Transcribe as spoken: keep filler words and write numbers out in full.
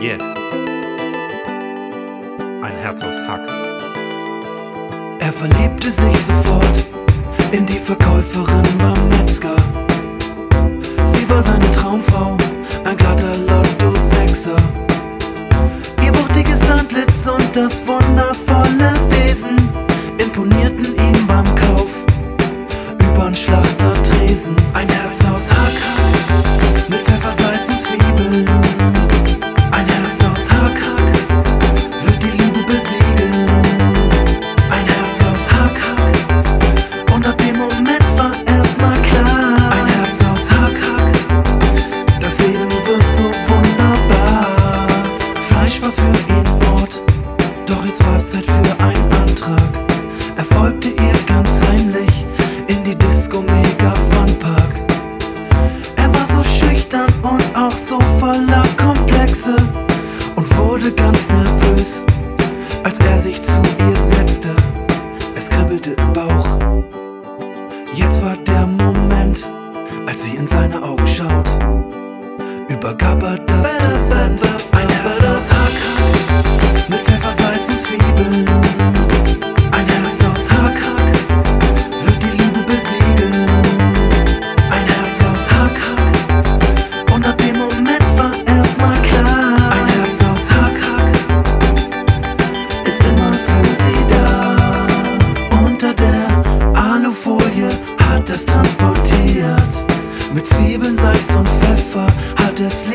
Yeah. Ein Herz aus Hack. Er verliebte sich sofort in die Verkäuferin beim Metzger. Sie war seine Traumfrau, ein glatter Lotto-Sechser. Ihr wuchtiges Antlitz und das wundervolle Wesen imponierten ihm beim Kauf übern Schlachtertresen. Ein Herz aus Hack, mit Pfeffer, Salz und Zwiebeln. Ein Herz aus Hack, wird die Liebe besiegeln. Ein Herz aus Hack, und ab dem Moment war erstmal klar. Ein Herz aus Hack, das Leben wird so wunderbar. Fleisch war für ihn Mord, doch jetzt war es Zeit für einen Antrag. Er folgte ihr ganz heimlich in die Disco Mega Fun Park. Er war so schüchtern und auch so voller Komplexe und wurde ganz nervös, als er sich zu ihr setzte. Es kribbelte im Bauch. Jetzt war der Moment, als sie in seine Augen schaut, übergab er das Präsent. Ein Herz aus Hack, mit Pfeffer, Salz und Zwiebeln. Ein Herz aus Hack, wird die Liebe besiegeln. Ein Herz aus Hack, und ab dem Moment war erstmal klar. Ein Herz aus Hack, ist immer für sie da. Unter der Alufolie hat es transportiert. Mit Zwiebeln, Salz und Pfeffer hat es